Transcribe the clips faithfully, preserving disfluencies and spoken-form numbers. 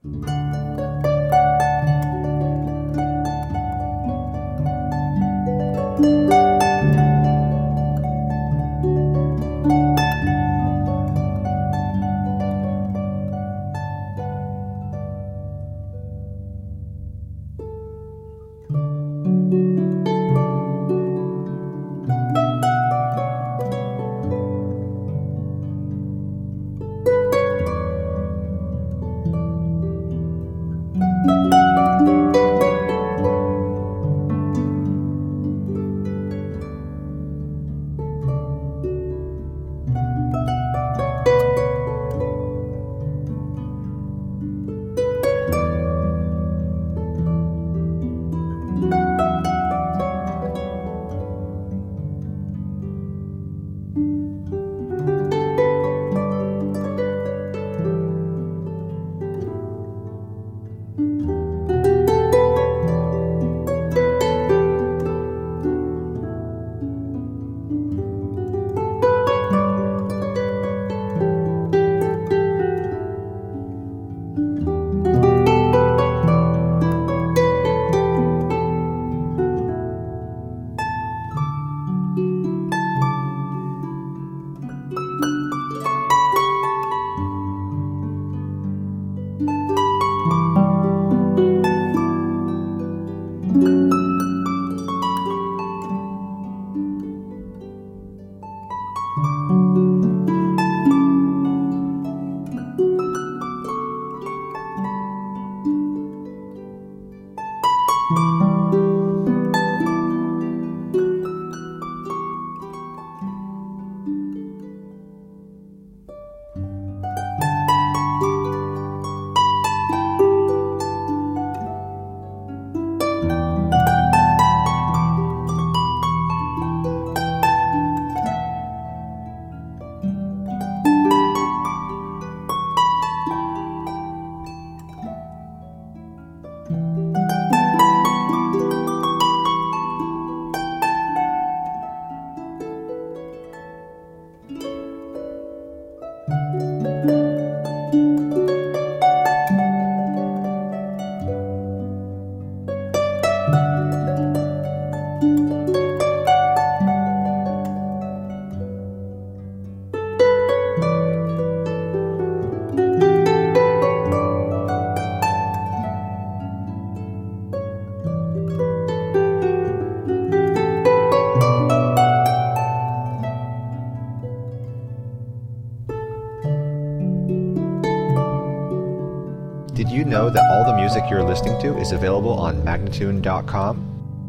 Did you know that all the music you're listening to is available on Magnatune dot com?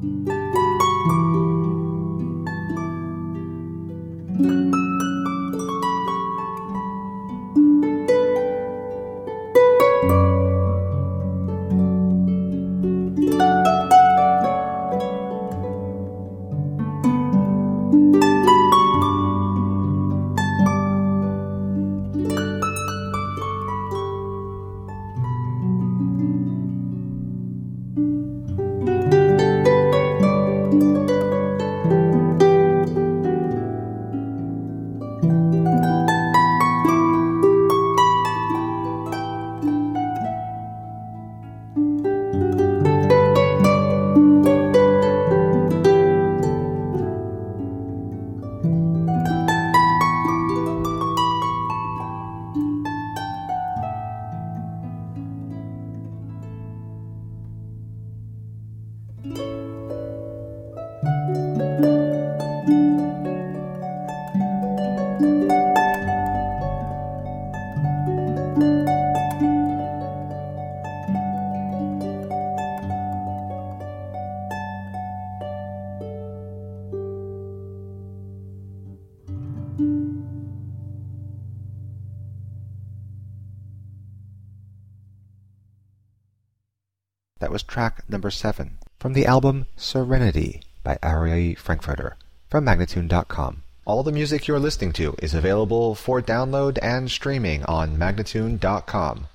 That was track number seven from the album Serenity by Ari Frankfurter from Magnatune dot com. All the music you're listening to is available for download and streaming on Magnatune dot com.